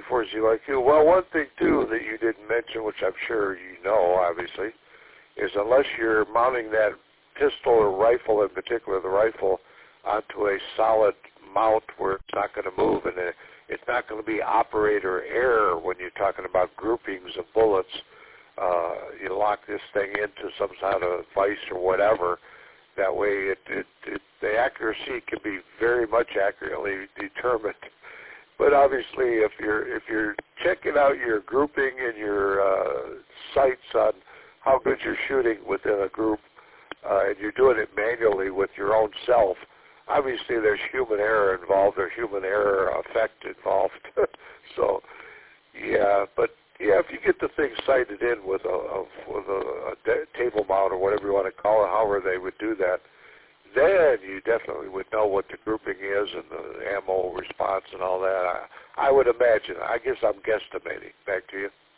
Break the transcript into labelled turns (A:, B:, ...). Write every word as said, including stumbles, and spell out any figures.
A: for Z like you. Well, one thing, too, that you didn't mention, which I'm sure you know, obviously, is unless you're mounting that pistol or rifle, in particular the rifle, onto a solid mount where it's not going to move, and it's not going to be operator error when you're talking about groupings of bullets. Uh, you lock this thing into some kind of vise or whatever. That way, it, it, it, the accuracy can be very much accurately determined. But obviously, if you're if you're checking out your grouping and your uh, sights on how good you're shooting within a group, uh, and you're doing it manually with your own self, obviously there's human error involved, or human error effect involved. So, yeah, but yeah, if you get the thing sighted in with a, a with a, a table mount or whatever you want to call it, however they would do that, then you definitely would know what the grouping is and the ammo response and all that. I, I would imagine. I guess I'm guesstimating. Back to you.